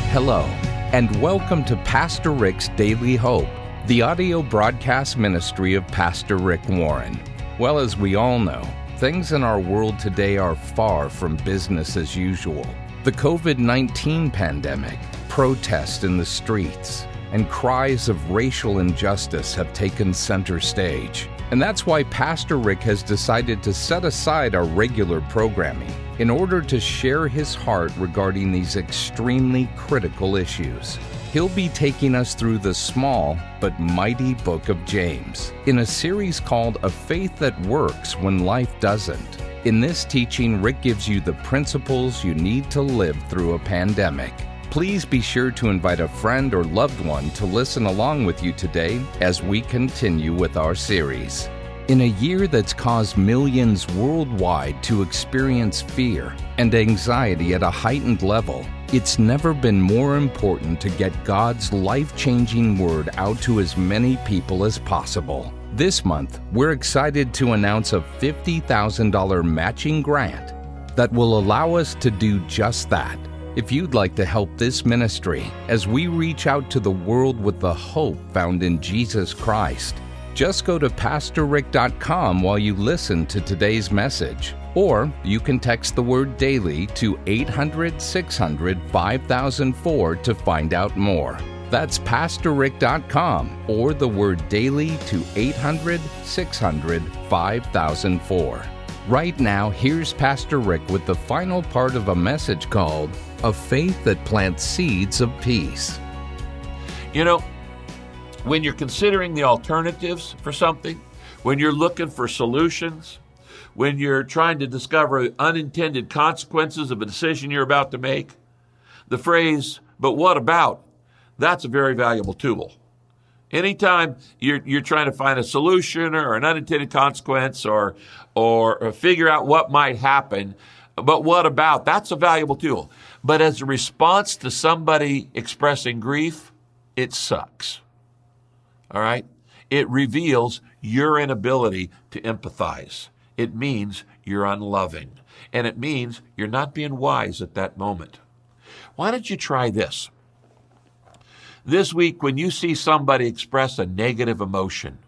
Hello, and welcome to Pastor Rick's Daily Hope, the audio broadcast ministry of Pastor Rick Warren. Well, as we all know, things in our world today are far from business as usual. The COVID-19 pandemic, protests in the streets, and cries of racial injustice have taken center stage. And that's why Pastor Rick has decided to set aside our regular programming in order to share his heart regarding these extremely critical issues. He'll be taking us through the small but mighty book of James in a series called A Faith That Works When Life Doesn't. In this teaching, Rick gives you the principles you need to live through a pandemic. Please be sure to invite a friend or loved one to listen along with you today as we continue with our series. In a year that's caused millions worldwide to experience fear and anxiety at a heightened level, it's never been more important to get God's life-changing word out to as many people as possible. This month, we're excited to announce a $50,000 matching grant that will allow us to do just that. If you'd like to help this ministry as we reach out to the world with the hope found in Jesus Christ, just go to PastorRick.com while you listen to today's message. Or you can text the word DAILY to 800-600-5004 to find out more. That's PastorRick.com or the word DAILY to 800-600-5004. Right now, here's Pastor Rick with the final part of a message called A Faith That Plants Seeds of Peace. You know, when you're considering the alternatives for something, when you're looking for solutions, when you're trying to discover unintended consequences of a decision you're about to make, the phrase, "but what about?" that's a very valuable tool. Anytime you're trying to find a solution or an unintended consequence or figure out what might happen, but what about? That's a valuable tool. But as a response to somebody expressing grief, it sucks. All right? It reveals your inability to empathize. It means you're unloving. And it means you're not being wise at that moment. Why don't you try this? This week, when you see somebody express a negative emotion,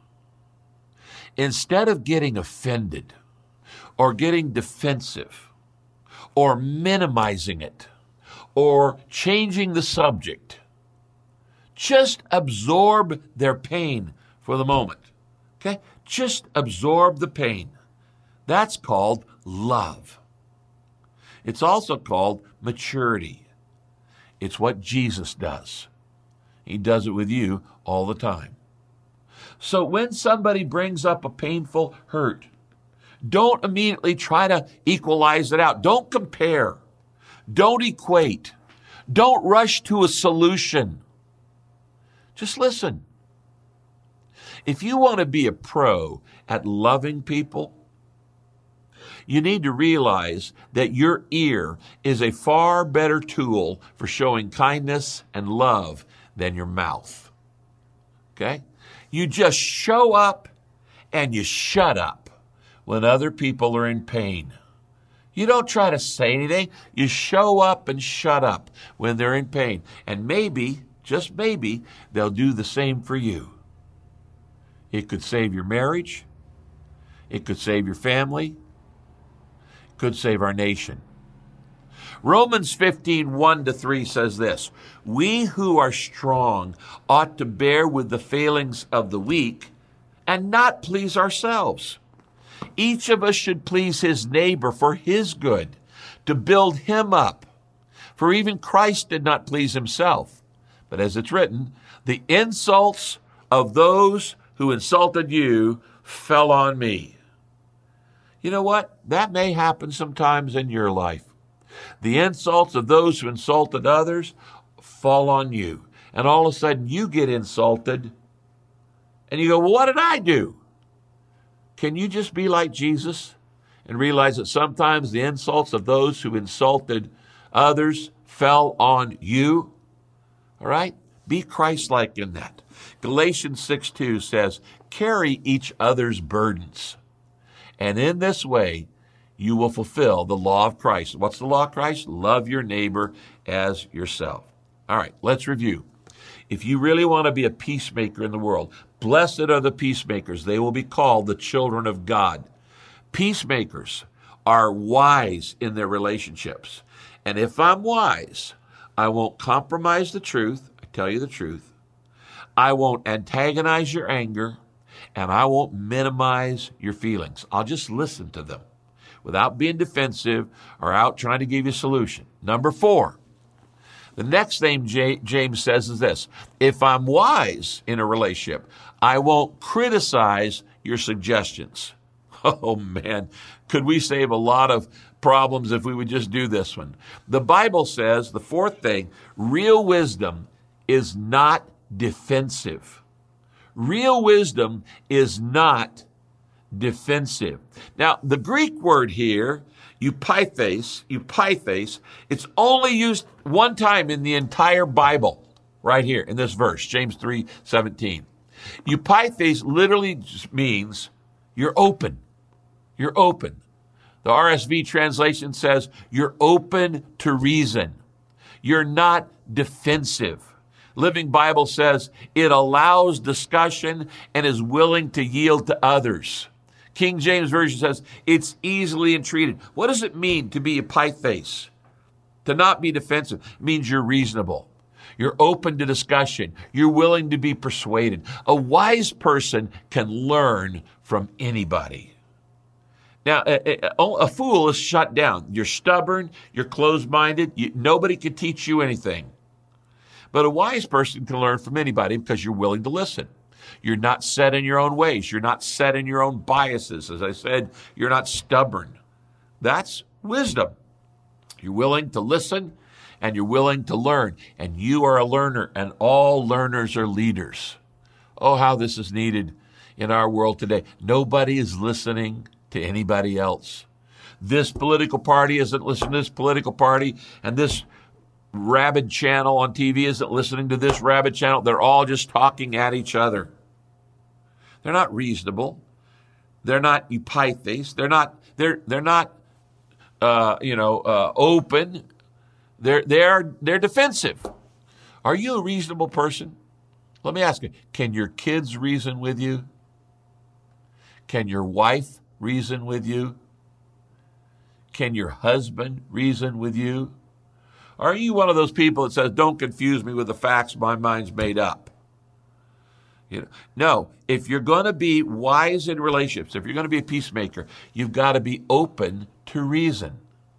instead of getting offended or getting defensive or minimizing it or changing the subject, just absorb their pain for the moment. Okay? Just absorb the pain. That's called love. It's also called maturity. It's what Jesus does. He does it with you all the time. So when somebody brings up a painful hurt, don't immediately try to equalize it out. Don't compare. Don't equate. Don't rush to a solution. Just listen. If you want to be a pro at loving people, you need to realize that your ear is a far better tool for showing kindness and love than your mouth. Okay? You just show up and you shut up when other people are in pain. You don't try to say anything. You show up and shut up when they're in pain. And maybe, just maybe, they'll do the same for you. It could save your marriage. It could save your family. It could save our nation. Romans 15:1-3 says this, "We who are strong ought to bear with the failings of the weak and not please ourselves. Each of us should please his neighbor for his good, to build him up. For even Christ did not please himself. But as it's written, the insults of those who insulted you fell on me." You know what? That may happen sometimes in your life. The insults of those who insulted others fall on you. And all of a sudden you get insulted. And you go, "Well, what did I do?" Can you just be like Jesus and realize that sometimes the insults of those who insulted others fell on you? All right? Be Christ-like in that. Galatians 6:2 says, "Carry each other's burdens. And in this way, you will fulfill the law of Christ." What's the law of Christ? Love your neighbor as yourself. All right, let's review. If you really want to be a peacemaker in the world, blessed are the peacemakers. They will be called the children of God. Peacemakers are wise in their relationships. And if I'm wise, I won't compromise the truth. I tell you the truth. I won't antagonize your anger, and I won't minimize your feelings. I'll just listen to them without being defensive or out trying to give you a solution. Number 4. The next thing James says is this: if I'm wise in a relationship, I won't criticize your suggestions. Oh man, could we save a lot of problems if we would just do this one? The Bible says, the 4th thing, real wisdom is not defensive. Real wisdom is not defensive. Now, the Greek word here, eupeithes, it's only used one time in the entire Bible, right here in this verse, James 3:17. Eupeithes literally just means you're open. You're open. The RSV translation says you're open to reason. You're not defensive. Living Bible says it allows discussion and is willing to yield to others. King James Version says it's easily entreated. What does it mean to be eupeithes? To not be defensive. It means you're reasonable. You're open to discussion. You're willing to be persuaded. A wise person can learn from anybody. Now, a fool is shut down. You're stubborn. You're closed-minded. Nobody can teach you anything. But a wise person can learn from anybody because you're willing to listen. You're not set in your own ways. You're not set in your own biases. As I said, you're not stubborn. That's wisdom. You're willing to listen and you're willing to learn. And you are a learner, and all learners are leaders. Oh, how this is needed in our world today. Nobody is listening to anybody else. This political party isn't listening to this political party, and this rabid channel on TV isn't listening to this rabid channel. They're all just talking at each other. They're not reasonable. They're not eupeithes. They're not open. They're defensive. Are you a reasonable person? Let me ask you, can your kids reason with you? Can your wife reason with you? Can your husband reason with you? Are you one of those people that says, don't confuse me with the facts, my mind's made up? No, if you're going to be wise in relationships, if you're going to be a peacemaker, you've got to be open to reason.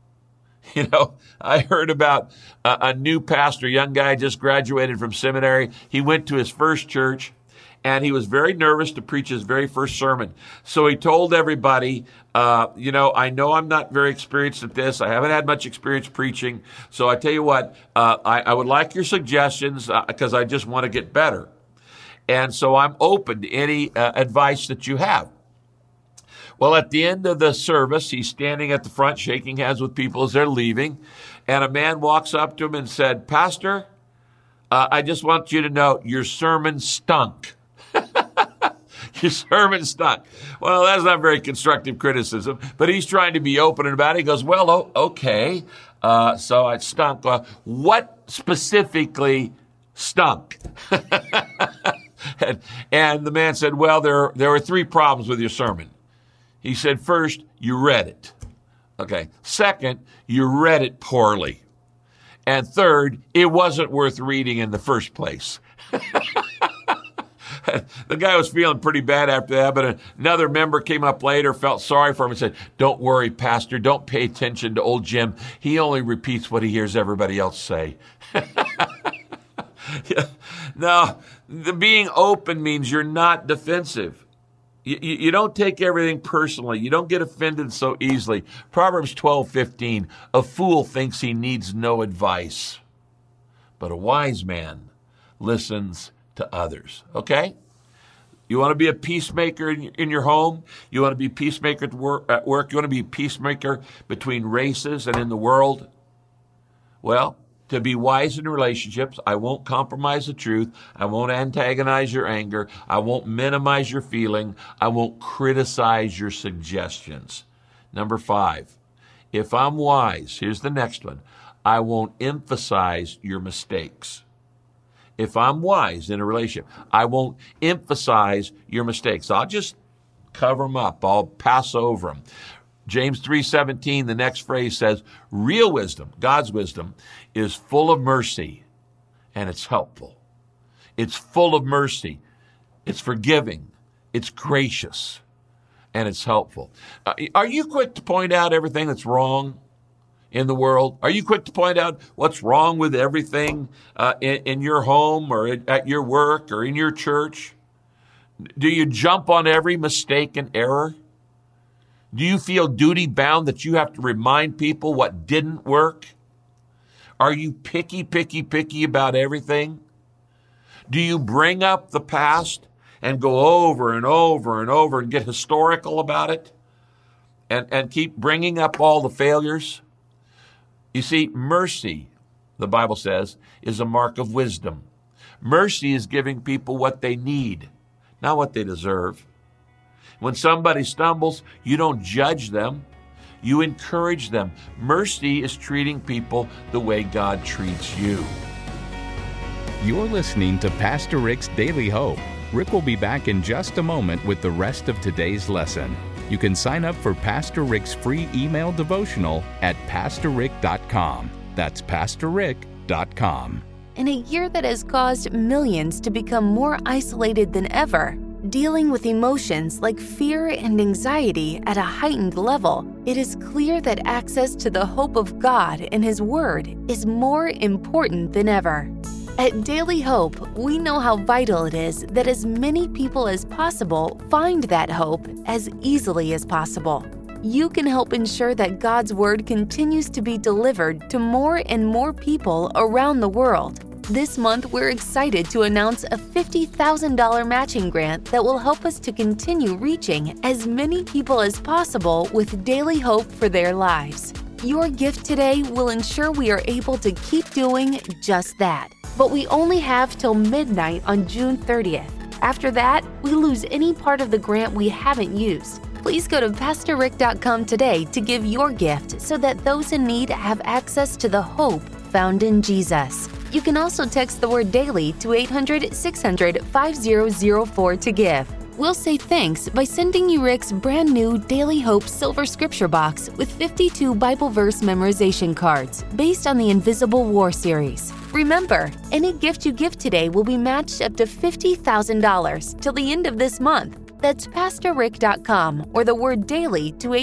I heard about a new pastor, young guy just graduated from seminary. He went to his first church, and he was very nervous to preach his very first sermon. So he told everybody, I know I'm not very experienced at this. I haven't had much experience preaching. So I tell you what, I would like your suggestions because I just want to get better. And so I'm open to any advice that you have. Well, at the end of the service, he's standing at the front shaking hands with people as they're leaving. And a man walks up to him and said, Pastor, I just want you to know your sermon stunk. Your sermon stunk. Well, that's not very constructive criticism, but he's trying to be open about it. He goes, well, okay, so it stunk. What specifically stunk? And the man said, well, there were 3 problems with your sermon. He said, first, you read it. Okay. Second, you read it poorly. And third, it wasn't worth reading in the first place. The guy was feeling pretty bad after that, but another member came up later, felt sorry for him, and said, don't worry, Pastor, don't pay attention to old Jim. He only repeats what he hears everybody else say. Now, being open means you're not defensive. You don't take everything personally. You don't get offended so easily. Proverbs 12:15, a fool thinks he needs no advice, but a wise man listens to others. Okay? You want to be a peacemaker in your home? You want to be a peacemaker at work? You want to be a peacemaker between races and in the world? Well, to be wise in relationships, I won't compromise the truth. I won't antagonize your anger. I won't minimize your feeling. I won't criticize your suggestions. Number 5, if I'm wise, here's the next one. I won't emphasize your mistakes. If I'm wise in a relationship, I won't emphasize your mistakes. I'll just cover them up. I'll pass over them. James 3:17, the next phrase says, real wisdom, God's wisdom, is full of mercy and it's helpful. It's full of mercy. It's forgiving. It's gracious. And it's helpful. Are you quick to point out everything that's wrong in the world? Are you quick to point out what's wrong with everything in your home or at your work or in your church? Do you jump on every mistake and error? Do you feel duty bound that you have to remind people what didn't work? Are you picky about everything? Do you bring up the past and go over and over and over and get historical about it and keep bringing up all the failures? You see, mercy, the Bible says, is a mark of wisdom. Mercy is giving people what they need, not what they deserve. When somebody stumbles, you don't judge them. You encourage them. Mercy is treating people the way God treats you. You're listening to Pastor Rick's Daily Hope. Rick will be back in just a moment with the rest of today's lesson. You can sign up for Pastor Rick's free email devotional at pastorrick.com. That's pastorrick.com. In a year that has caused millions to become more isolated than ever, dealing with emotions like fear and anxiety at a heightened level, it is clear that access to the hope of God and His Word is more important than ever. At Daily Hope, we know how vital it is that as many people as possible find that hope as easily as possible. You can help ensure that God's Word continues to be delivered to more and more people around the world. This month, we're excited to announce a $50,000 matching grant that will help us to continue reaching as many people as possible with daily hope for their lives. Your gift today will ensure we are able to keep doing just that. But we only have till midnight on June 30th. After that, we lose any part of the grant we haven't used. Please go to PastorRick.com today to give your gift so that those in need have access to the hope found in Jesus. You can also text the word DAILY to 800-600-5004 to give. We'll say thanks by sending you Rick's brand new Daily Hope Silver Scripture Box with 52 Bible verse memorization cards based on the Invisible War series. Remember, any gift you give today will be matched up to $50,000 till the end of this month. That's PastorRick.com or the word DAILY to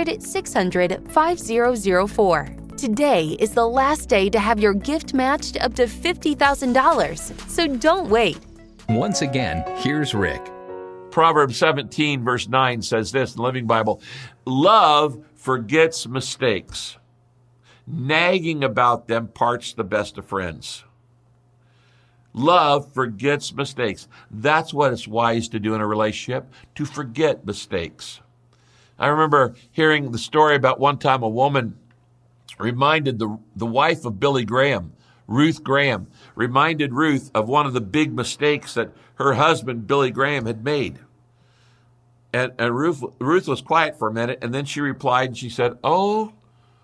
800-600-5004. Today is the last day to have your gift matched up to $50,000, so don't wait. Once again, here's Rick. Proverbs 17, verse 9 says this in the Living Bible, love forgets mistakes. Nagging about them parts the best of friends. Love forgets mistakes. That's what it's wise to do in a relationship, to forget mistakes. I remember hearing the story about one time a woman reminded the wife of Billy Graham, Ruth Graham, reminded Ruth of one of the big mistakes that her husband, Billy Graham, had made. And Ruth was quiet for a minute, and then she replied, and she said, Oh,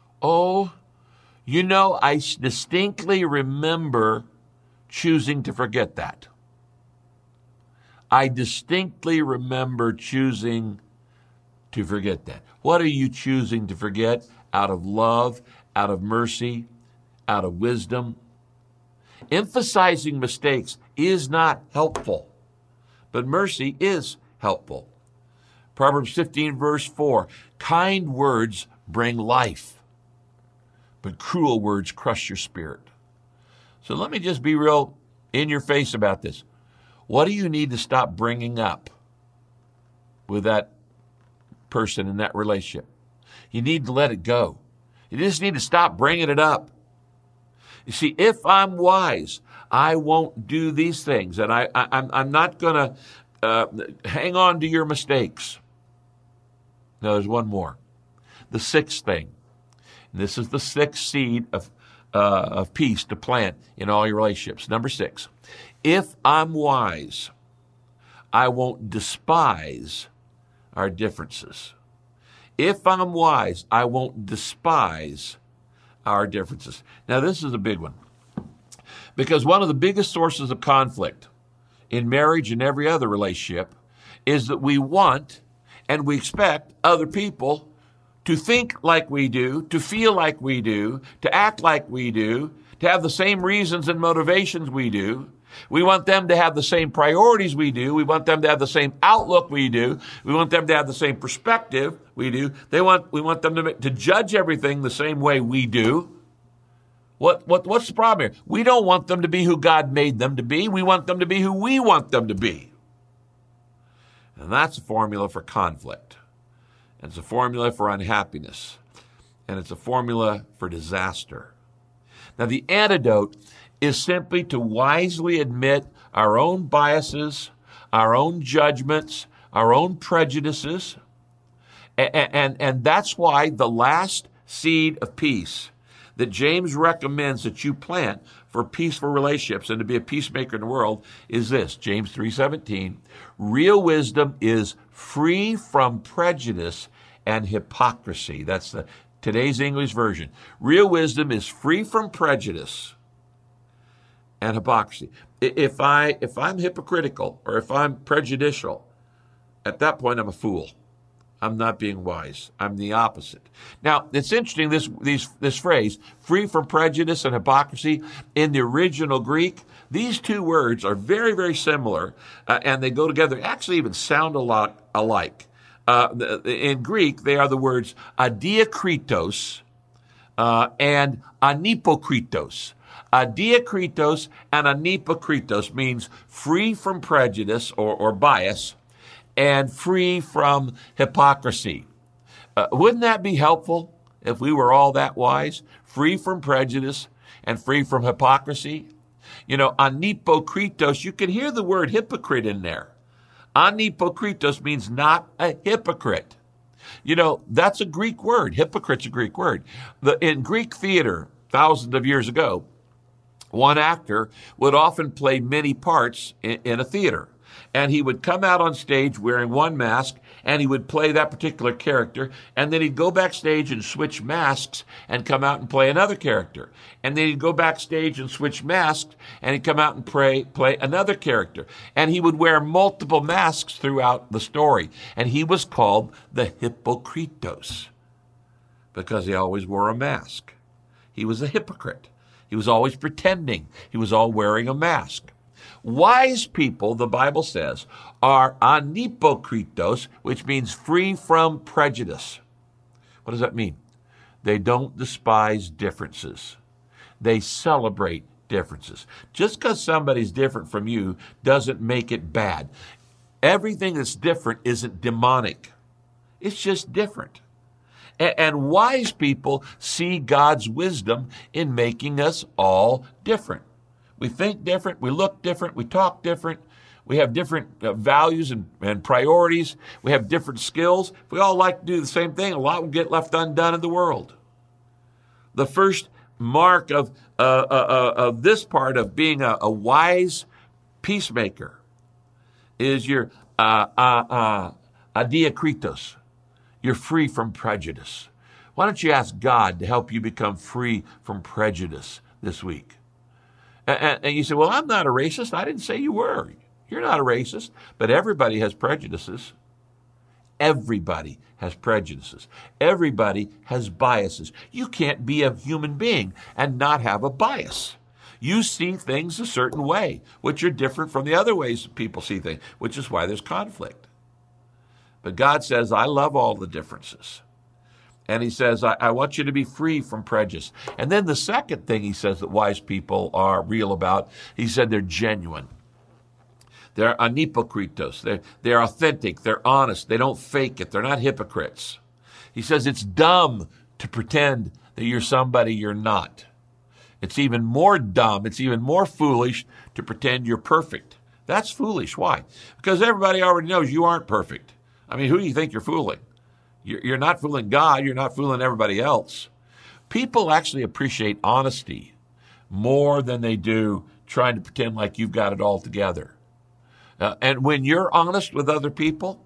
you know, I distinctly remember choosing to forget that. I distinctly remember choosing to forget that. What are you choosing to forget? Out of love, out of mercy, out of wisdom? Emphasizing mistakes is not helpful, but mercy is helpful. Proverbs 15, verse 4, kind words bring life, but cruel words crush your spirit. So let me just be real in your face about this. What do you need to stop bringing up with that person in that relationship? You need to let it go. You just need to stop bringing it up. You see, if I'm wise, I won't do these things, and I'm not going to hang on to your mistakes. Now, there's one more. The sixth thing. And this is the sixth seed of peace to plant in all your relationships. Number 6. If I'm wise, I won't despise our differences. If I'm wise, I won't despise our differences. Now, this is a big one, because one of the biggest sources of conflict in marriage and every other relationship is that we want and we expect other people to think like we do, to feel like we do, to act like we do, to have the same reasons and motivations we do. We want them to have the same priorities we do. We want them to have the same outlook we do. We want them to have the same perspective we do. We want them to judge everything the same way we do. What's the problem here? We don't want them to be who God made them to be. We want them to be who we want them to be. And that's a formula for conflict. And it's a formula for unhappiness. And it's a formula for disaster. Now, the antidote is simply to wisely admit our own biases, our own judgments, our own prejudices. And that's why the last seed of peace that James recommends that you plant for peaceful relationships and to be a peacemaker in the world is this, James 3:17. Real wisdom is free from prejudice and hypocrisy. That's today's English version. Real wisdom is free from prejudice and hypocrisy. If I'm hypocritical or if I'm prejudicial, at that point I'm a fool. I'm not being wise. I'm the opposite. Now, it's interesting, this phrase, free from prejudice and hypocrisy, in the original Greek, these two words are very, very similar, and they go together, actually even sound a lot alike. In Greek, they are the words adiakritos and anipokritos. Adiakritos and anipokritos means free from prejudice or bias and free from hypocrisy. Wouldn't that be helpful if we were all that wise? Free from prejudice and free from hypocrisy? You know, anipokritos, you can hear the word hypocrite in there. Anipokritos means not a hypocrite. You know, that's a Greek word. Hypocrite's a Greek word. In Greek theater, thousands of years ago, one actor would often play many parts in a theater. And he would come out on stage wearing one mask, and he would play that particular character, and then he'd go backstage and switch masks and come out and play another character. And then he'd go backstage and switch masks, and he'd come out and play another character. And he would wear multiple masks throughout the story. And he was called the Hypokritos because he always wore a mask. He was a hypocrite. He was always pretending. He was all wearing a mask. Wise people, the Bible says, are anipokritos, which means free from prejudice. What does that mean? They don't despise differences. They celebrate differences. Just because somebody's different from you doesn't make it bad. Everything that's different isn't demonic. It's just different. And wise people see God's wisdom in making us all different. We think different, we look different, we talk different, we have different values and priorities, we have different skills. If we all like to do the same thing, a lot will get left undone in the world. The first mark of this part of being a wise peacemaker is your adiakritos. You're free from prejudice. Why don't you ask God to help you become free from prejudice this week? And you say, well, I'm not a racist. I didn't say you were. You're not a racist. But everybody has prejudices. Everybody has prejudices. Everybody has biases. You can't be a human being and not have a bias. You see things a certain way, which are different from the other ways people see things, which is why there's conflict. But God says, I love all the differences. And he says, I want you to be free from prejudice. And then the second thing he says that wise people are real about, he said they're genuine. They're anipokritos. They're authentic. They're honest. They don't fake it. They're not hypocrites. He says it's dumb to pretend that you're somebody you're not. It's even more dumb. It's even more foolish to pretend you're perfect. That's foolish. Why? Because everybody already knows you aren't perfect. I mean, who do you think you're fooling? You're not fooling God. You're not fooling everybody else. People actually appreciate honesty more than they do trying to pretend like you've got it all together. And when you're honest with other people,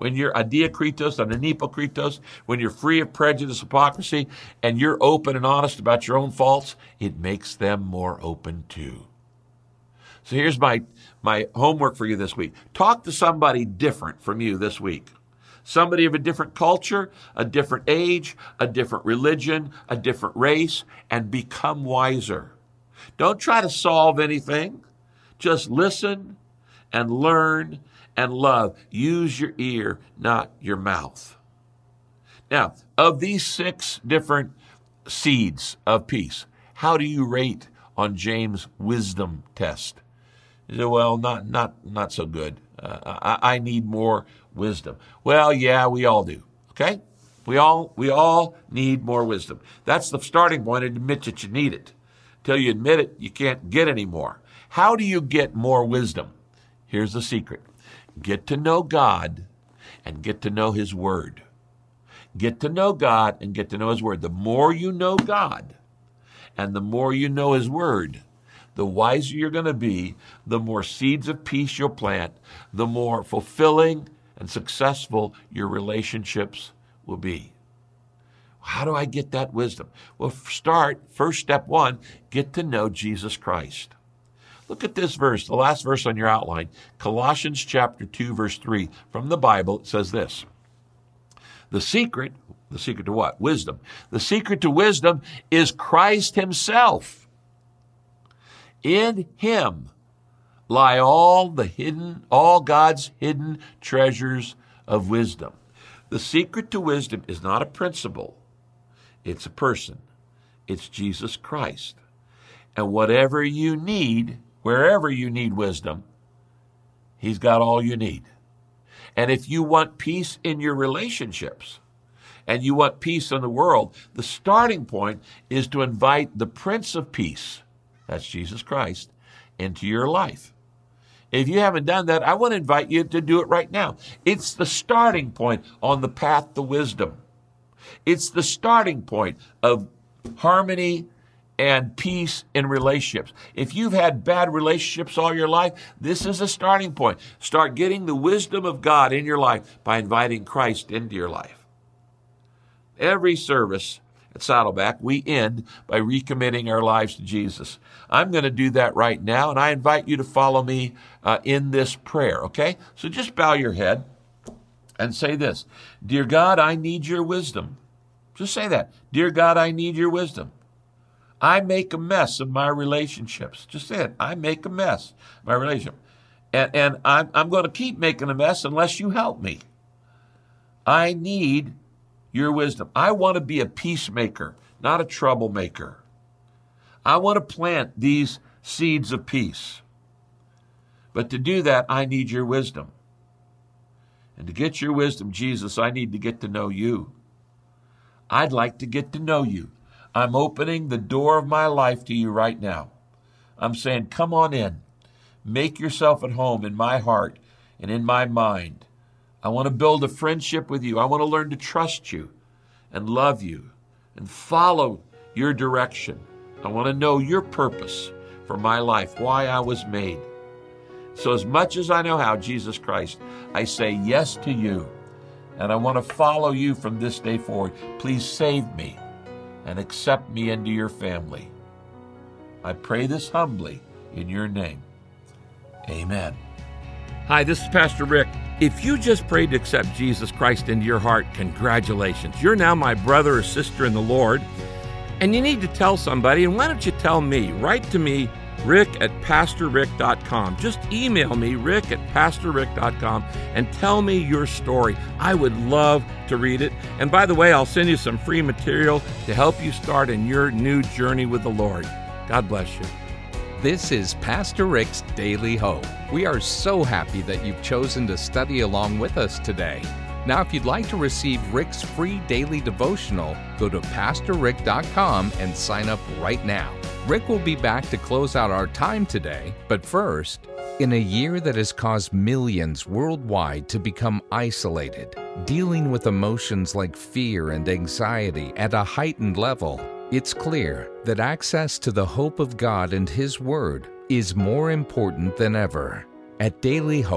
when you're adiakritos and anipokritos, when you're free of prejudice, hypocrisy, and you're open and honest about your own faults, it makes them more open too. So here's my homework for you this week. Talk to somebody different from you this week. Somebody of a different culture, a different age, a different religion, a different race, and become wiser. Don't try to solve anything. Just listen and learn and love. Use your ear, not your mouth. Now, of these 6 different seeds of peace, how do you rate on James' wisdom test? You say, well, not so good. I need more wisdom. Well, yeah, we all do. Okay? We all need more wisdom. That's the starting point, and admit that you need it. Until you admit it, you can't get any more. How do you get more wisdom? Here's the secret. Get to know God and get to know His Word. Get to know God and get to know His Word. The more you know God and the more you know His Word, the wiser you're going to be, the more seeds of peace you'll plant, the more fulfilling and successful your relationships will be. How do I get that wisdom? Well, first step 1, get to know Jesus Christ. Look at this verse, the last verse on your outline, Colossians chapter 2, verse 3. From the Bible, it says this. The secret to what? Wisdom. The secret to wisdom is Christ Himself. In Him lie all God's hidden treasures of wisdom. The secret to wisdom is not a principle. It's a person. It's Jesus Christ. And whatever you need, wherever you need wisdom, He's got all you need. And if you want peace in your relationships and you want peace in the world, the starting point is to invite the Prince of Peace, that's Jesus Christ, into your life. If you haven't done that, I want to invite you to do it right now. It's the starting point on the path to wisdom. It's the starting point of harmony and peace in relationships. If you've had bad relationships all your life, this is a starting point. Start getting the wisdom of God in your life by inviting Christ into your life. Every service at Saddleback, we end by recommitting our lives to Jesus. I'm going to do that right now, and I invite you to follow me in this prayer, okay? So just bow your head and say this. Dear God, I need your wisdom. Just say that. Dear God, I need your wisdom. I make a mess of my relationships. Just say it. I make a mess of my relationship. And I'm going to keep making a mess unless you help me. I need your wisdom. I want to be a peacemaker, not a troublemaker. I want to plant these seeds of peace. But to do that, I need your wisdom. And to get your wisdom, Jesus, I need to get to know you. I'd like to get to know you. I'm opening the door of my life to you right now. I'm saying, come on in. Make yourself at home in my heart and in my mind. I want to build a friendship with you. I want to learn to trust you and love you and follow your direction. I want to know your purpose for my life, why I was made. So as much as I know how, Jesus Christ, I say yes to you. And I want to follow you from this day forward. Please save me and accept me into your family. I pray this humbly in your name. Amen. Hi, this is Pastor Rick. If you just prayed to accept Jesus Christ into your heart, congratulations. You're now my brother or sister in the Lord, and you need to tell somebody. And why don't you tell me? Write to me, rick@pastorrick.com. Just email me, rick@pastorrick.com, and tell me your story. I would love to read it. And by the way, I'll send you some free material to help you start in your new journey with the Lord. God bless you. This is Pastor Rick's Daily Hope. We are so happy that you've chosen to study along with us today. Now, if you'd like to receive Rick's free daily devotional, go to pastorrick.com and sign up right now. Rick will be back to close out our time today, but first, in a year that has caused millions worldwide to become isolated, dealing with emotions like fear and anxiety at a heightened level, it's clear that access to the hope of God and His Word is more important than ever. At Daily Hope,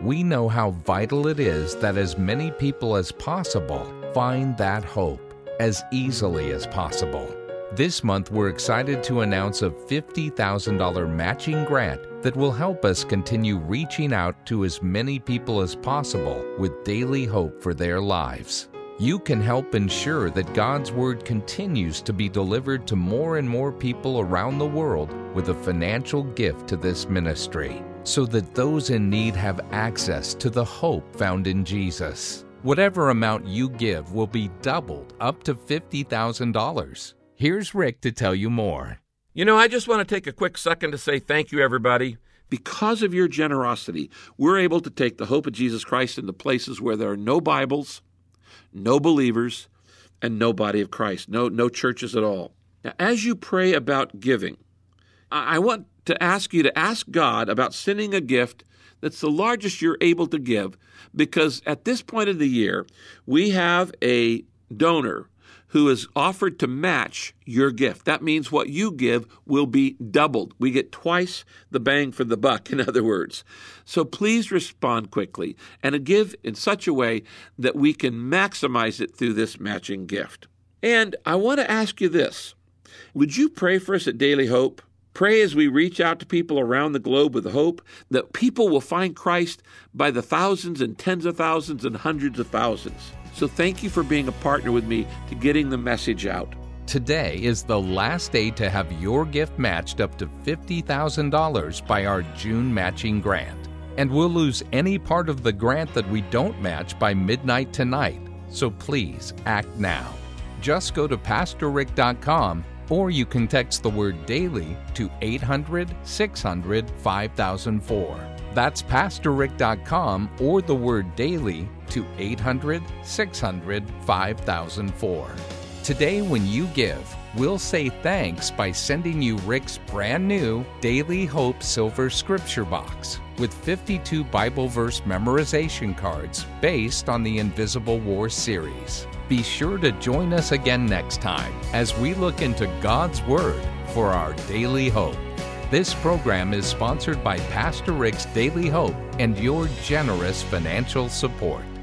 We know how vital it is that as many people as possible find that hope as easily as possible. This month, we're excited to announce a $50,000 matching grant that will help us continue reaching out to as many people as possible with daily hope for their lives. You can help ensure that God's Word continues to be delivered to more and more people around the world with a financial gift to this ministry, so that those in need have access to the hope found in Jesus. Whatever amount you give will be doubled up to $50,000. Here's Rick to tell you more. I just want to take a quick second to say thank you, everybody. Because of your generosity, we're able to take the hope of Jesus Christ into places where there are no Bibles, no believers, and no body of Christ, no churches at all. Now, as you pray about giving, I want to ask you to ask God about sending a gift that's the largest you're able to give, because at this point of the year, we have a donor who has offered to match your gift. That means what you give will be doubled. We get twice the bang for the buck, in other words. So please respond quickly and give in such a way that we can maximize it through this matching gift. And I want to ask you this. Would you pray for us at Daily Hope? Pray as we reach out to people around the globe with hope that people will find Christ by the thousands and tens of thousands and hundreds of thousands. So thank you for being a partner with me to getting the message out. Today is the last day to have your gift matched up to $50,000 by our June matching grant. And we'll lose any part of the grant that we don't match by midnight tonight. So please act now. Just go to PastorRick.com, or you can text the word DAILY to 800-600-5004. That's PastorRick.com, or the word DAILY to 800-600-5004. Today, when you give, we'll say thanks by sending you Rick's brand new Daily Hope Silver Scripture Box with 52 Bible verse memorization cards based on the Invisible War series. Be sure to join us again next time as we look into God's Word for our daily hope. This program is sponsored by Pastor Rick's Daily Hope and your generous financial support.